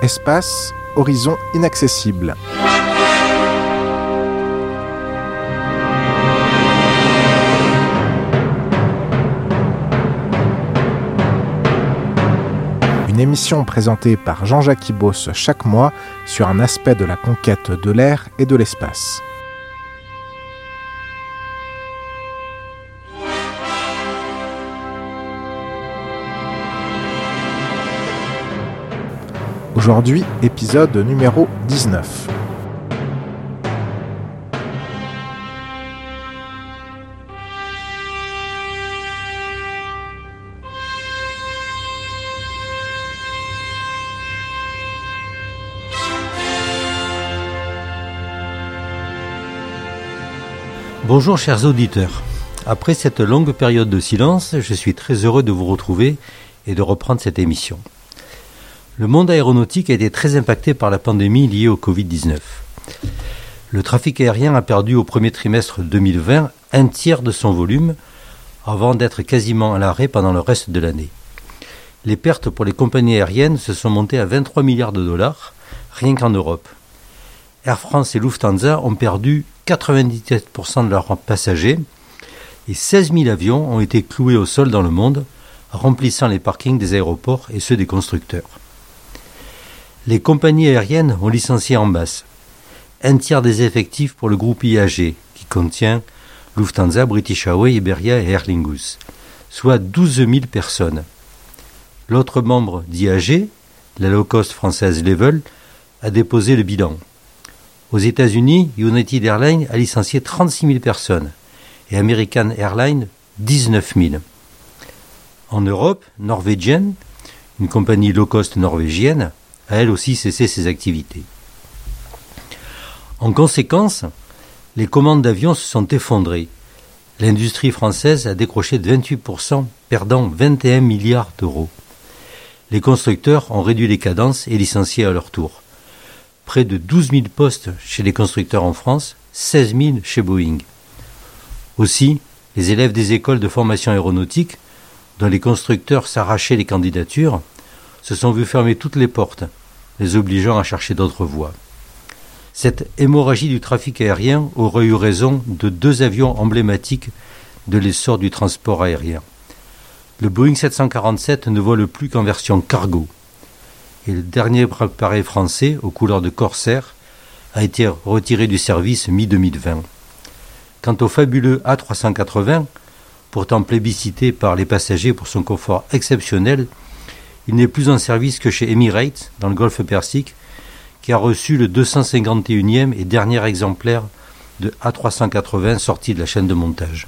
Espace, horizon inaccessible. Une émission présentée par Jean-Jacques Ibos chaque mois sur un aspect de la conquête de l'air et de l'espace. Aujourd'hui, épisode numéro 19. Bonjour chers auditeurs. Après cette longue période de silence, je suis très heureux de vous retrouver et de reprendre cette émission. Le monde aéronautique a été très impacté par la pandémie liée au Covid-19. Le trafic aérien a perdu au premier trimestre 2020 un tiers de son volume avant d'être quasiment à l'arrêt pendant le reste de l'année. Les pertes pour les compagnies aériennes se sont montées à 23 milliards de dollars rien qu'en Europe. Air France et Lufthansa ont perdu 97% de leurs passagers et 16 000 avions ont été cloués au sol dans le monde, remplissant les parkings des aéroports et ceux des constructeurs. Les compagnies aériennes ont licencié en masse. Un tiers des effectifs pour le groupe IAG, qui contient Lufthansa, British Airways, Iberia et Aer Lingus, soit 12 000 personnes. L'autre membre d'IAG, la low-cost française Level, a déposé le bilan. Aux États-Unis, United Airlines a licencié 36 000 personnes et American Airlines 19 000. En Europe, Norwegian, une compagnie low-cost norvégienne, a elle aussi cessé ses activités. En conséquence, les commandes d'avions se sont effondrées. L'industrie française a décroché de 28%, perdant 21 milliards d'euros. Les constructeurs ont réduit les cadences et licencié à leur tour. Près de 12 000 postes chez les constructeurs en France, 16 000 chez Boeing. Aussi, les élèves des écoles de formation aéronautique, dont les constructeurs s'arrachaient les candidatures, se sont vus fermer toutes les portes, les obligeant à chercher d'autres voies. Cette hémorragie du trafic aérien aurait eu raison de deux avions emblématiques de l'essor du transport aérien. Le Boeing 747 ne vole plus qu'en version cargo. Et le dernier appareil français, aux couleurs de Corsair, a été retiré du service mi-2020. Quant au fabuleux A380, pourtant plébiscité par les passagers pour son confort exceptionnel, il n'est plus en service que chez Emirates, dans le golfe Persique, qui a reçu le 251e et dernier exemplaire de A380 sorti de la chaîne de montage.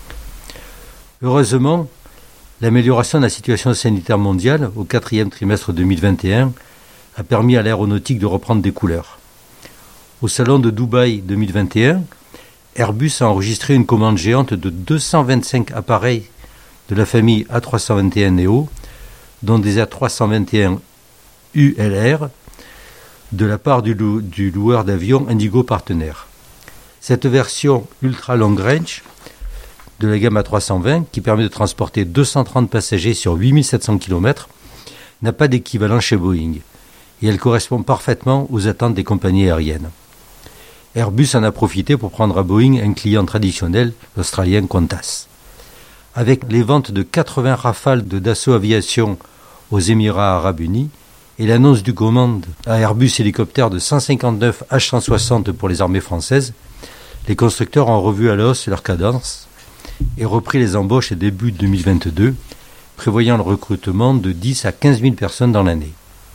Heureusement, l'amélioration de la situation sanitaire mondiale au 4e trimestre 2021 a permis à l'aéronautique de reprendre des couleurs. Au salon de Dubaï 2021, Airbus a enregistré une commande géante de 225 appareils de la famille A321 Neo, dont des A321 ULR, de la part du loueur d'avions Indigo Partner. Cette version ultra long range de la gamme A320, qui permet de transporter 230 passagers sur 8700 km, n'a pas d'équivalent chez Boeing, et elle correspond parfaitement aux attentes des compagnies aériennes. Airbus en a profité pour prendre à Boeing un client traditionnel, l'Australien Qantas. Avec les ventes de 80 Rafales de Dassault Aviation aux Émirats Arabes Unis et l'annonce du commande à Airbus hélicoptère de 159 H160 pour les armées françaises, les constructeurs ont revu à la hausse leur cadence et repris les embauches début 2022, prévoyant le recrutement de 10 à 15 000 personnes dans l'année.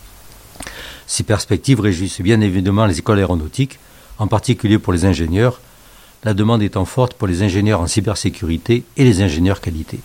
Ces perspectives réjouissent bien évidemment les écoles aéronautiques, en particulier pour les ingénieurs, la demande étant forte pour les ingénieurs en cybersécurité et les ingénieurs qualité.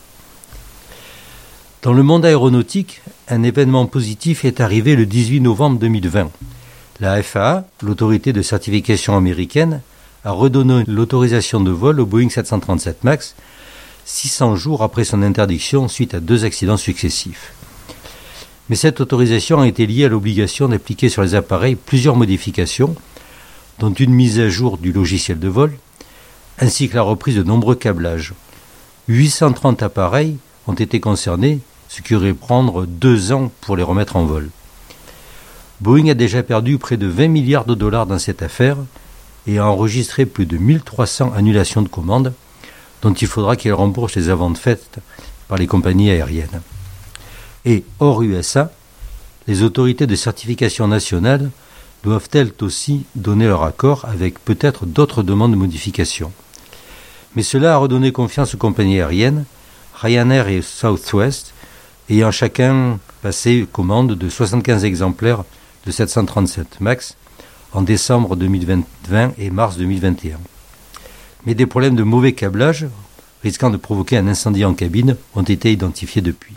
Dans le monde aéronautique, un événement positif est arrivé le 18 novembre 2020. La FAA, l'autorité de certification américaine, a redonné l'autorisation de vol au Boeing 737 MAX 600 jours après son interdiction suite à 2 accidents successifs. Mais cette autorisation a été liée à l'obligation d'appliquer sur les appareils plusieurs modifications, dont une mise à jour du logiciel de vol, ainsi que la reprise de nombreux câblages. 830 appareils ont été concernés, ce qui aurait prendre 2 ans pour les remettre en vol. Boeing a déjà perdu près de 20 milliards de dollars dans cette affaire et a enregistré plus de 1300 annulations de commandes dont il faudra qu'elle rembourse les amendes faites par les compagnies aériennes. Et hors USA, les autorités de certification nationales doivent elles aussi donner leur accord avec peut-être d'autres demandes de modification. Mais cela a redonné confiance aux compagnies aériennes, Ryanair et Southwest, ayant chacun passé commande de 75 exemplaires de 737 MAX en décembre 2020 et mars 2021. Mais des problèmes de mauvais câblage, risquant de provoquer un incendie en cabine, ont été identifiés depuis.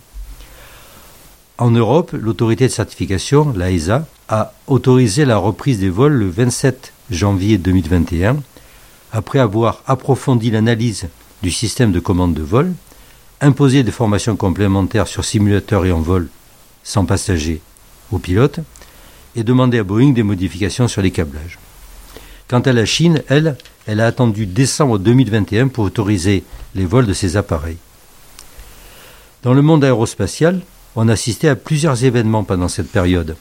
En Europe, l'autorité de certification, l'AESA, a autorisé la reprise des vols le 27 janvier 2021, après avoir approfondi l'analyse du système de commande de vol, imposé des formations complémentaires sur simulateur et en vol sans passagers aux pilotes, et demandé à Boeing des modifications sur les câblages. Quant à la Chine, elle a attendu décembre 2021 pour autoriser les vols de ces appareils. Dans le monde aérospatial, on assistait à plusieurs événements pendant cette période.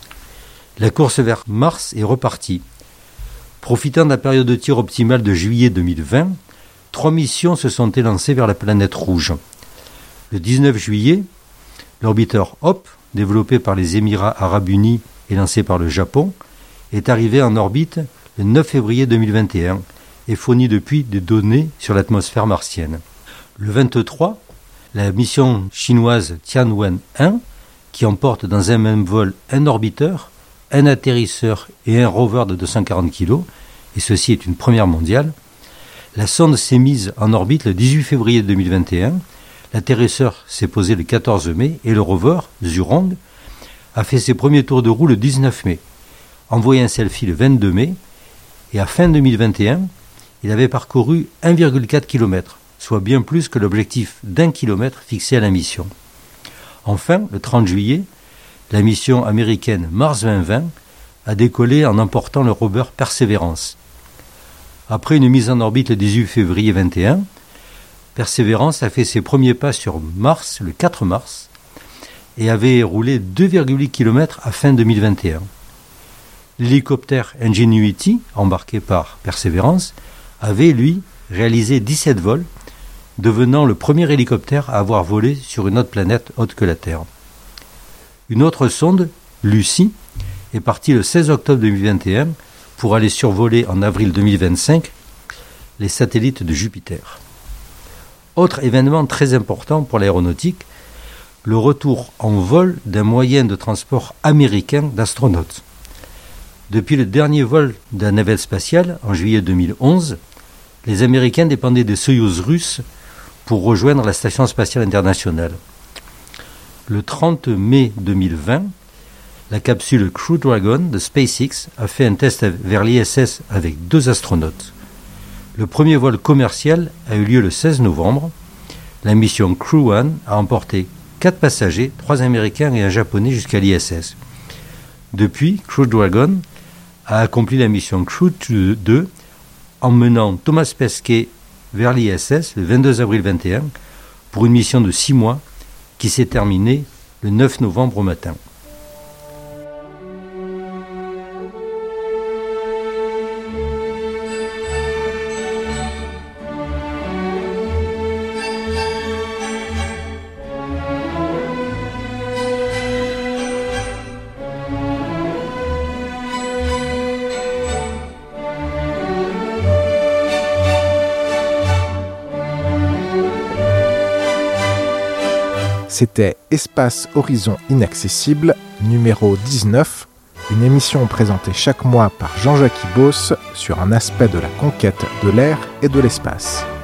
La course vers Mars est repartie. Profitant de la période de tir optimale de juillet 2020, 3 missions se sont élancées vers la planète rouge. Le 19 juillet, l'orbiteur HOP, développé par les Émirats arabes unis et lancé par le Japon, est arrivé en orbite le 9 février 2021 et fournit depuis des données sur l'atmosphère martienne. Le 23, la mission chinoise Tianwen-1, qui emporte dans un même vol un orbiteur, un atterrisseur et un rover de 240 kg, et ceci est une première mondiale. La sonde s'est mise en orbite le 18 février 2021, l'atterrisseur s'est posé le 14 mai et le rover, Zhurong, a fait ses premiers tours de roue le 19 mai, envoyé un selfie le 22 mai, et à fin 2021, il avait parcouru 1,4 km, soit bien plus que l'objectif d'1 km fixé à la mission. Enfin, le 30 juillet, la mission américaine Mars 2020 a décollé en emportant le rover Perseverance. Après une mise en orbite le 18 février 2021, Perseverance a fait ses premiers pas sur Mars le 4 mars et avait roulé 2,8 km à fin 2021. L'hélicoptère Ingenuity, embarqué par Perseverance, avait, lui, réalisé 17 vols, devenant le premier hélicoptère à avoir volé sur une autre planète autre que la Terre. Une autre sonde, Lucy, est partie le 16 octobre 2021 pour aller survoler en avril 2025 les satellites de Jupiter. Autre événement très important pour l'aéronautique, le retour en vol d'un moyen de transport américain d'astronautes. Depuis le dernier vol de la navette spatiale, en juillet 2011, les Américains dépendaient des Soyouz russes pour rejoindre la Station spatiale internationale. Le 30 mai 2020, la capsule Crew Dragon de SpaceX a fait un test vers l'ISS avec 2 astronautes. Le premier vol commercial a eu lieu le 16 novembre. La mission Crew One a emporté 4 passagers, 3 Américains et un Japonais jusqu'à l'ISS. Depuis, Crew Dragon a accompli la mission Crew 2 en menant Thomas Pesquet vers l'ISS le 22 avril 2021 pour une mission de 6 mois qui s'est terminée le 9 novembre au matin. C'était Espace Horizon Inaccessible, numéro 19, une émission présentée chaque mois par Jean-Jacques Ibos sur un aspect de la conquête de l'air et de l'espace.